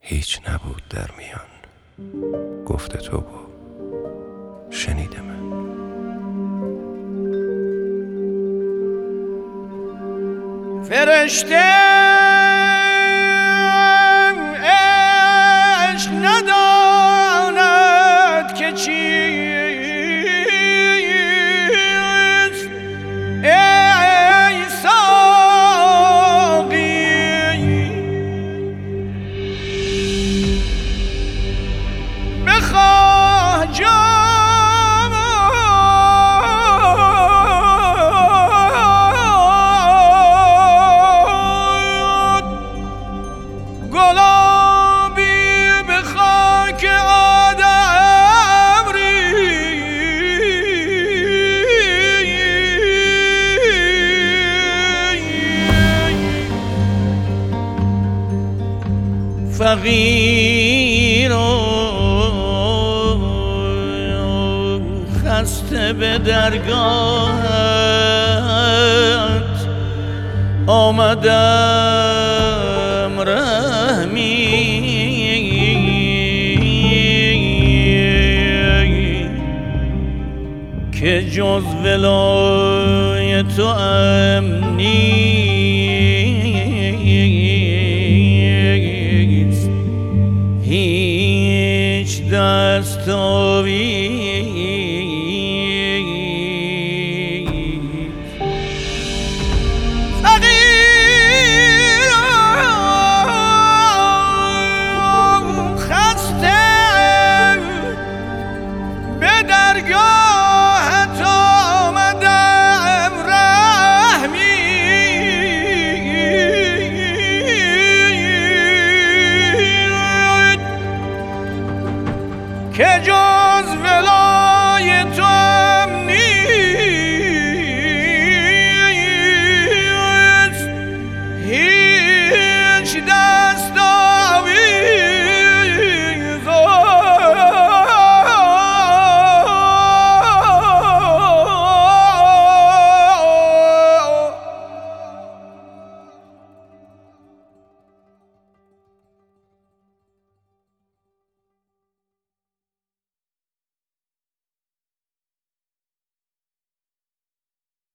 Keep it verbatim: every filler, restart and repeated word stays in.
هیچ نبود در میان گفت تو و شنید من. فرشته عشق نداند که چیست، ای ساقی بخواه جام فقیر و خسته به درگاهت آمدم رحمی که جز ولای تو امنی هیچ دستاویز. فقیرم خسته به درگاهت آمدم رحمی که